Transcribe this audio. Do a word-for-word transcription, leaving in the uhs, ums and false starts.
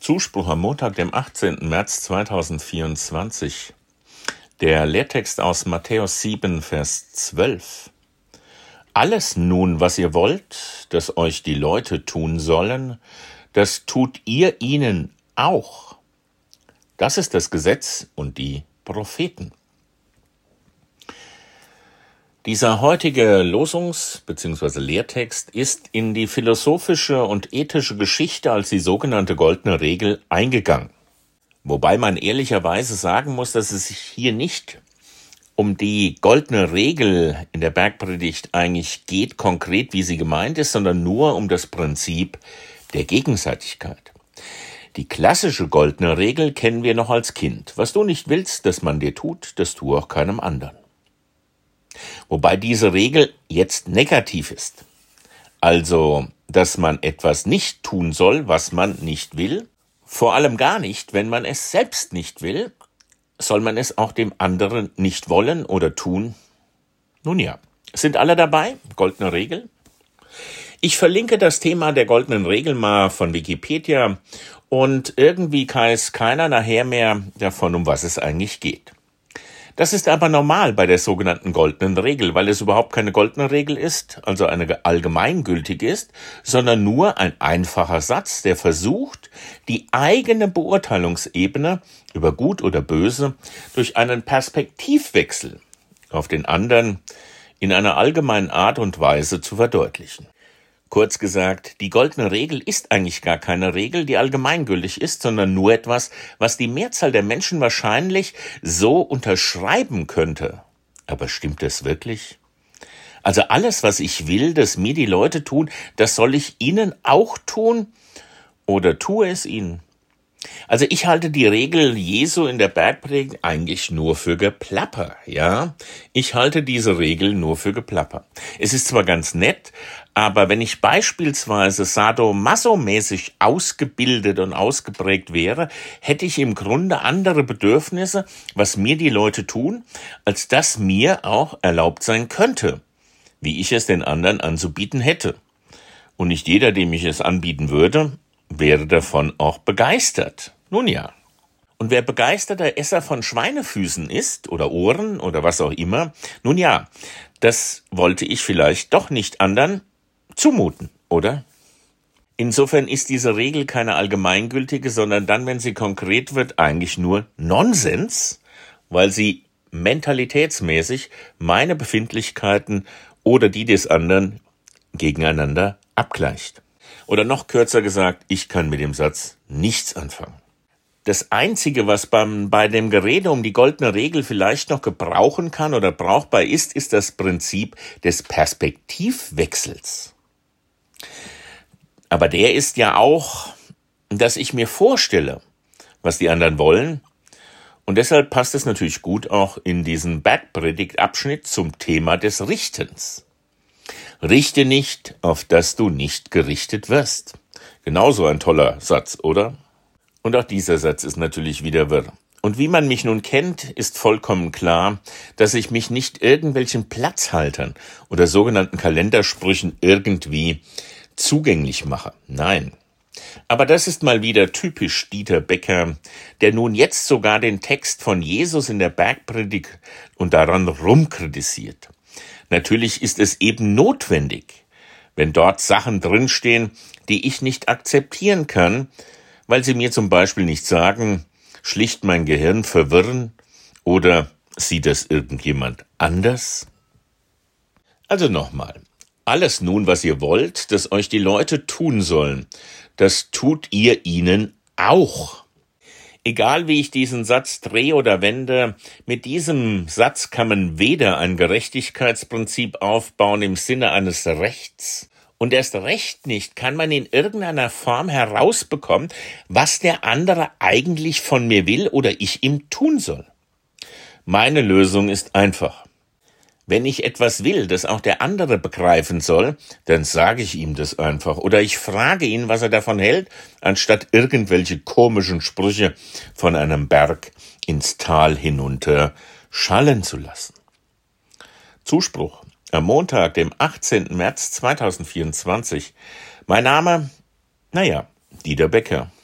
Zuspruch am Montag, dem achtzehnten März zweitausendvierundzwanzig. Der Lehrtext aus Matthäus sieben, Vers zwölf. Alles nun, was ihr wollt, dass euch die Leute tun sollen, das tut ihr ihnen auch. Das ist das Gesetz und die Propheten. Dieser heutige Losungs- bzw. Lehrtext ist in die philosophische und ethische Geschichte als die sogenannte goldene Regel eingegangen. Wobei man ehrlicherweise sagen muss, dass es sich hier nicht um die goldene Regel in der Bergpredigt eigentlich geht, konkret wie sie gemeint ist, sondern nur um das Prinzip der Gegenseitigkeit. Die klassische goldene Regel kennen wir noch als Kind. Was du nicht willst, dass man dir tut, das tue auch keinem anderen. Wobei diese Regel jetzt negativ ist. Also, dass man etwas nicht tun soll, was man nicht will. Vor allem gar nicht, wenn man es selbst nicht will, soll man es auch dem anderen nicht wollen oder tun. Nun ja, sind alle dabei? Goldene Regel? Ich verlinke das Thema der goldenen Regel mal von Wikipedia und irgendwie weiß keiner nachher mehr davon, um was es eigentlich geht. Das ist aber normal bei der sogenannten goldenen Regel, weil es überhaupt keine goldene Regel ist, also eine allgemeingültige ist, sondern nur ein einfacher Satz, der versucht, die eigene Beurteilungsebene über Gut oder Böse durch einen Perspektivwechsel auf den anderen in einer allgemeinen Art und Weise zu verdeutlichen. Kurz gesagt, die goldene Regel ist eigentlich gar keine Regel, die allgemeingültig ist, sondern nur etwas, was die Mehrzahl der Menschen wahrscheinlich so unterschreiben könnte. Aber stimmt das wirklich? Also alles, was ich will, dass mir die Leute tun, das soll ich ihnen auch tun oder tue es ihnen? Also ich halte die Regel Jesu in der Bergpredigt eigentlich nur für Geplapper, ja? Ich halte diese Regel nur für Geplapper. Es ist zwar ganz nett, aber wenn ich beispielsweise sadomaso-mäßig ausgebildet und ausgeprägt wäre, hätte ich im Grunde andere Bedürfnisse, was mir die Leute tun, als das mir auch erlaubt sein könnte, wie ich es den anderen anzubieten hätte. Und nicht jeder, dem ich es anbieten würde, wäre davon auch begeistert. Nun ja. Und wer begeisterter Esser von Schweinefüßen ist oder Ohren oder was auch immer, nun ja, das wollte ich vielleicht doch nicht anderen zumuten, oder? Insofern ist diese Regel keine allgemeingültige, sondern dann, wenn sie konkret wird, eigentlich nur Nonsens, weil sie mentalitätsmäßig meine Befindlichkeiten oder die des anderen gegeneinander abgleicht. Oder noch kürzer gesagt, ich kann mit dem Satz nichts anfangen. Das Einzige, was beim, bei dem Gerede um die goldene Regel vielleicht noch gebrauchen kann oder brauchbar ist, ist das Prinzip des Perspektivwechsels. Aber der ist ja auch, dass ich mir vorstelle, was die anderen wollen. Und deshalb passt es natürlich gut auch in diesen Bergpredigtabschnitt zum Thema des Richtens. Richte nicht, auf dass du nicht gerichtet wirst. Genauso ein toller Satz, oder? Und auch dieser Satz ist natürlich wieder wirr. Und wie man mich nun kennt, ist vollkommen klar, dass ich mich nicht irgendwelchen Platzhaltern oder sogenannten Kalendersprüchen irgendwie zugänglich mache. Nein. Aber das ist mal wieder typisch Dieter Becker, der nun jetzt sogar den Text von Jesus in der Bergpredigt und daran rumkritisiert. Natürlich ist es eben notwendig, wenn dort Sachen drinstehen, die ich nicht akzeptieren kann, weil sie mir zum Beispiel nicht sagen, schlicht mein Gehirn verwirren oder sieht das irgendjemand anders? Also nochmal, alles nun, was ihr wollt, dass euch die Leute tun sollen, das tut ihr ihnen auch. Egal wie ich diesen Satz drehe oder wende, mit diesem Satz kann man weder ein Gerechtigkeitsprinzip aufbauen im Sinne eines Rechts, und erst recht nicht kann man in irgendeiner Form herausbekommen, was der andere eigentlich von mir will oder ich ihm tun soll. Meine Lösung ist einfach. Wenn ich etwas will, das auch der andere begreifen soll, dann sage ich ihm das einfach. Oder ich frage ihn, was er davon hält, anstatt irgendwelche komischen Sprüche von einem Berg ins Tal hinunter schallen zu lassen. Zuspruch am Montag, dem achtzehnten März zweitausendvierundzwanzig. Mein Name, naja, Dieter Becker.